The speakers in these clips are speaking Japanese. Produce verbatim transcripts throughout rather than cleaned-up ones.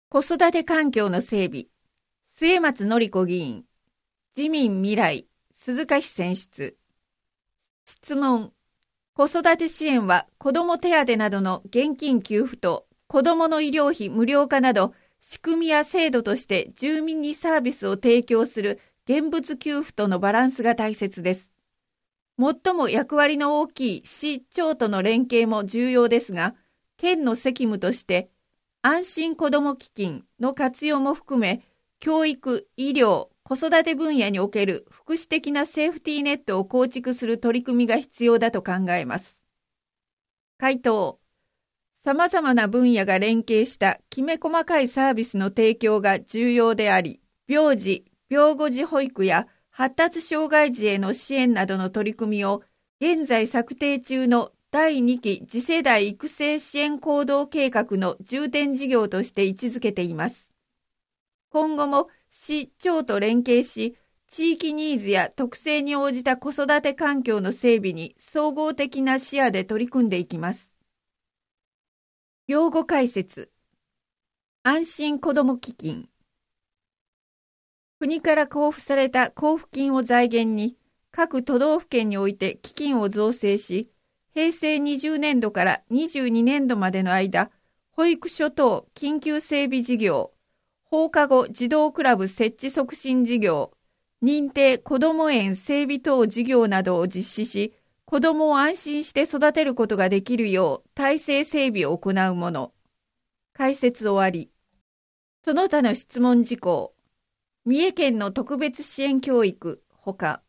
子育て環境の整備、末松典子議員、自民未来、鈴鹿市選出。質問、子育て支援は子ども手当などの現金給付と子どもの医療費無料化など仕組みや制度として住民にサービスを提供する現物給付とのバランスが大切です。最も役割の大きい市町との連携も重要ですが、県の責務として安心子ども基金の活用も含め、教育、医療、子育て分野における福祉的なセーフティーネットを構築する取り組みが必要だと考えます。回答。さまざまな分野が連携したきめ細かいサービスの提供が重要であり、病児、病後児保育や発達障害児への支援などの取り組みを現在策定中のだいにき次世代育成支援行動計画の重点事業として位置づけています。今後も市町と連携し、地域ニーズや特性に応じた子育て環境の整備に総合的な視野で取り組んでいきます。用語解説。安心子ども基金。国から交付された交付金を財源に、各都道府県において基金を造成し、へいせいにじゅうねんどからにじゅうにねんどまでの間、保育所等緊急整備事業、放課後児童クラブ設置促進事業、認定こども園整備等事業などを実施し、子どもを安心して育てることができるよう体制整備を行うもの。解説終わり。その他の質問事項。三重県の特別支援教育、ほか。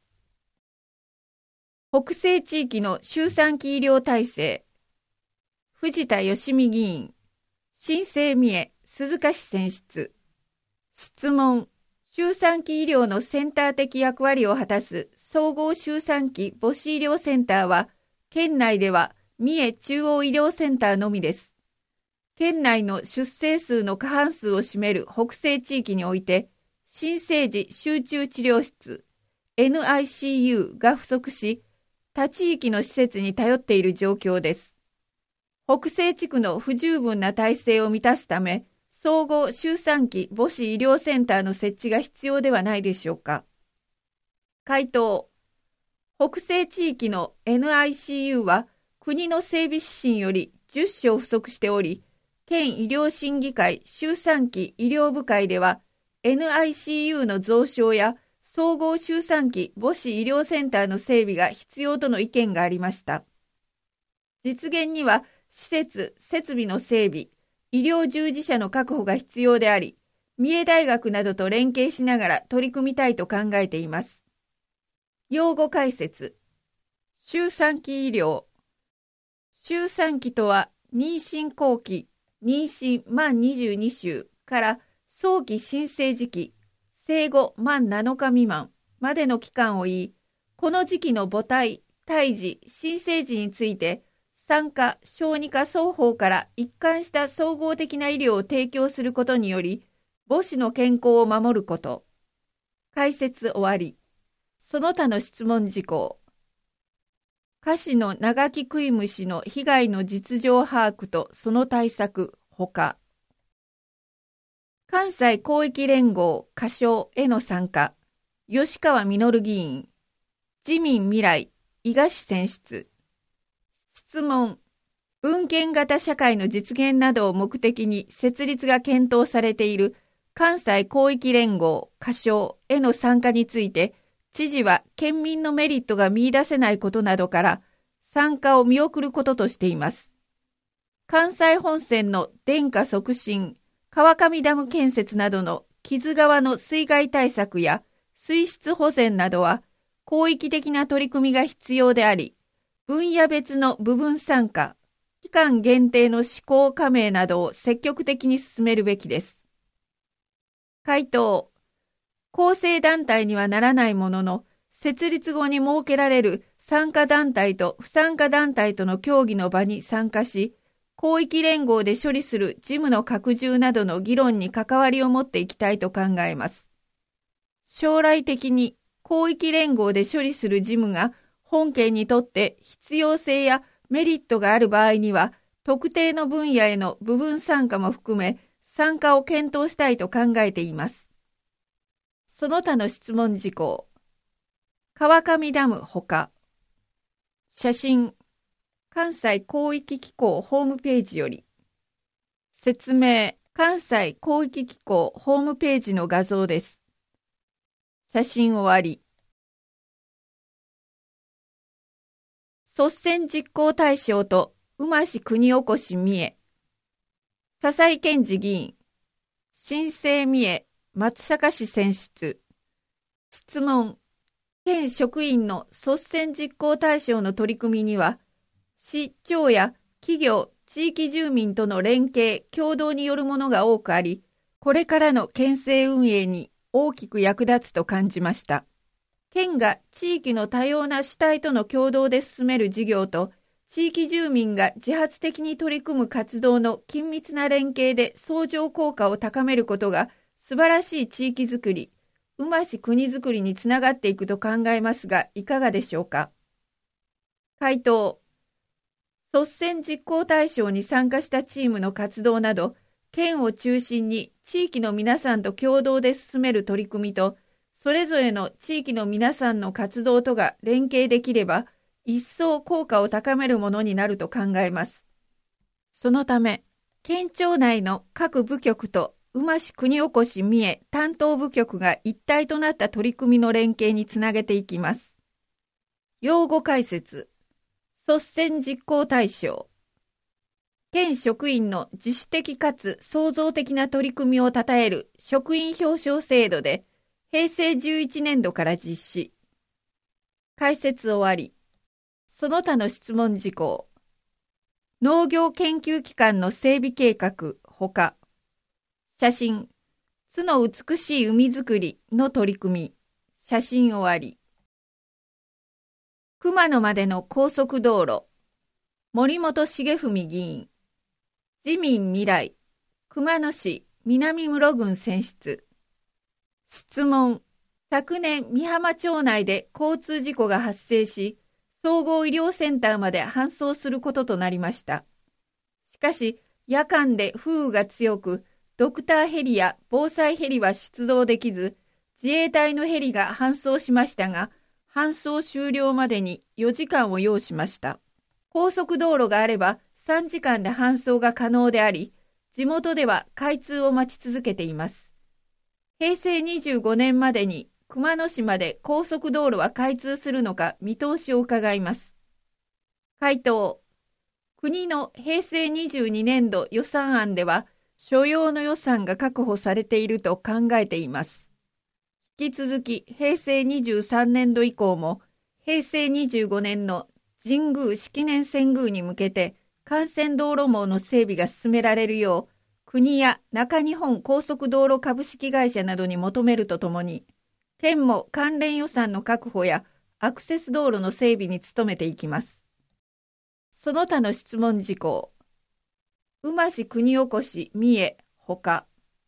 北西地域の周産期医療体制。藤田義美議員。新生三重、鈴鹿市選出。質問。周産期医療のセンター的役割を果たす総合周産期母子医療センターは、県内では三重中央医療センターのみです。県内の出生数の過半数を占める北西地域において、新生児集中治療室 エヌアイシーユー が不足し、他地域の施設に頼っている状況です。北西地区の不十分な体制を満たすため、総合周産期母子医療センターの設置が必要ではないでしょうか。回答。北西地域の エヌアイシーユー は国の整備指針よりじゅっしょう不足しており、県医療審議会周産期医療部会では エヌアイシーユー の増床や総合周産期母子医療センターの整備が必要との意見がありました。実現には施設・設備の整備、医療従事者の確保が必要であり、三重大学などと連携しながら取り組みたいと考えています。用語解説。周産期医療。周産期とは、妊娠後期、妊娠満にじゅうに週から早期新生児期、生後満なのか未満までの期間を言い、この時期の母体、胎児、新生児について、産科・小児科双方から一貫した総合的な医療を提供することにより、母子の健康を守ること。解説終わり。その他の質問事項。下肢の長期食い虫の被害の実情把握とその対策、ほか。関西広域連合歌唱への参加、吉川稔議員。自民未来、伊賀市選出。質問。分権型社会の実現などを目的に設立が検討されている関西広域連合歌唱への参加について、知事は県民のメリットが見出せないことなどから参加を見送ることとしています。関西本線の電化促進、川上ダム建設などの木津川の水害対策や水質保全などは広域的な取り組みが必要であり、分野別の部分参加、期間限定の施行加盟などを積極的に進めるべきです。回答。構成団体にはならないものの、設立後に設けられる参加団体と不参加団体との協議の場に参加し、広域連合で処理する事務の拡充などの議論に関わりを持っていきたいと考えます。将来的に広域連合で処理する事務が本県にとって必要性やメリットがある場合には、特定の分野への部分参加も含め、 参加を検討したいと考えています。その他の質問事項。川上ダムほか。写真。関西広域機構ホームページより。説明。関西広域機構ホームページの画像です。写真終わり。率先実行大賞と馬氏国おこし三重。笹井健二議員。新生三重松阪市選出。質問。県職員の率先実行大賞の取り組みには、市町や企業、地域住民との連携、協働によるものが多くあり、これからの県政運営に大きく役立つと感じました。県が地域の多様な主体との共同で進める事業と、地域住民が自発的に取り組む活動の緊密な連携で相乗効果を高めることが素晴らしい地域づくり、馬氏国づくりにつながっていくと考えますが、いかがでしょうか。回答。率先実行大賞に参加したチームの活動など、県を中心に地域の皆さんと共同で進める取り組みと、それぞれの地域の皆さんの活動とが連携できれば、一層効果を高めるものになると考えます。そのため、県庁内の各部局と馬氏国おこし三重担当部局が一体となった取り組みの連携につなげていきます。用語解説。率先実行大賞。県職員の自主的かつ創造的な取り組みを称える職員表彰制度で、へいせいじゅういちねんどから実施。解説終わり。その他の質問事項。農業研究機関の整備計画ほか。写真。津の美しい海づくりの取り組み。写真終わり。熊野までの高速道路。森本重文議員。自民未来。熊野市南室郡選出。質問。昨年美浜町内で交通事故が発生し、総合医療センターまで搬送することとなりました。しかし、夜間で風雨が強く、ドクターヘリや防災ヘリは出動できず、自衛隊のヘリが搬送しましたが、搬送終了までによじかんを要しました。高速道路があればさんじかんで搬送が可能であり、地元では開通を待ち続けています。へいせいにじゅうごねんまでに熊野市まで高速道路は開通するのか見通しを伺います。回答。国のへいせいにじゅうにねんど予算案では、所要の予算が確保されていると考えています。引き続きへいせいにじゅうさんねんど以降も、へいせいにじゅうごねんの神宮式年遷宮に向けて幹線道路網の整備が進められるよう、国や中日本高速道路株式会社などに求めるとともに、県も関連予算の確保やアクセス道路の整備に努めていきます。その他の質問事項。馬氏国おこし三重ほか。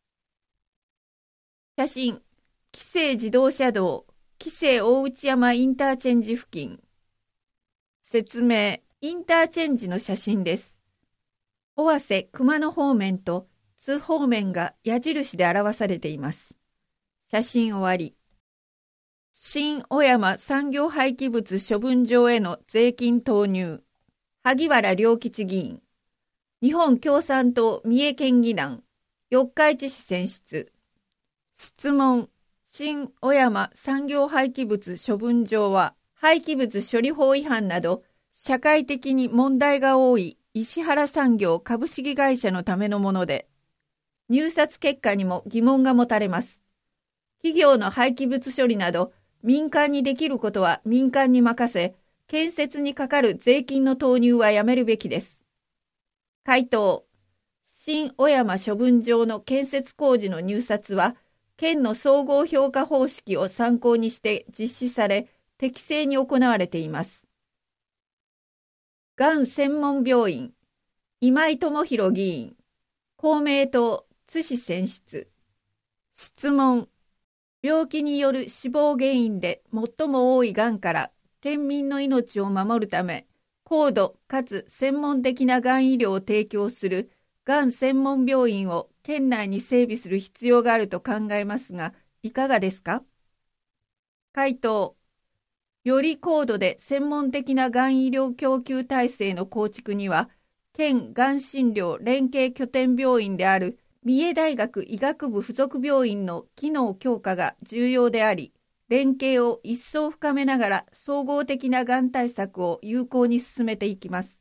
写真。紀勢自動車道紀勢大内山インターチェンジ付近。説明。インターチェンジの写真です。尾鷲熊野方面と津方面が矢印で表されています。写真終わり。新小山産業廃棄物処分場への税金投入。萩原良吉議員。日本共産党三重県議団。四日市市選出。質問。新小山産業廃棄物処分場は廃棄物処理法違反など社会的に問題が多い石原産業株式会社のためのもので、入札結果にも疑問が持たれます。企業の廃棄物処理など民間にできることは民間に任せ、建設にかかる税金の投入はやめるべきです。回答。新小山処分場の建設工事の入札は、県の総合評価方式を参考にして実施され、適正に行われています。がん専門病院、今井智弘議員、公明党津市選出。質問。病気による死亡原因で最も多いがんから県民の命を守るため、高度かつ専門的ながん医療を提供するがん専門病院を県内に整備する必要があると考えますが、いかがですか？回答。より高度で専門的ながん医療供給体制の構築には、県がん診療連携拠点病院である三重大学医学部附属病院の機能強化が重要であり、連携を一層深めながら総合的ながん対策を有効に進めていきます。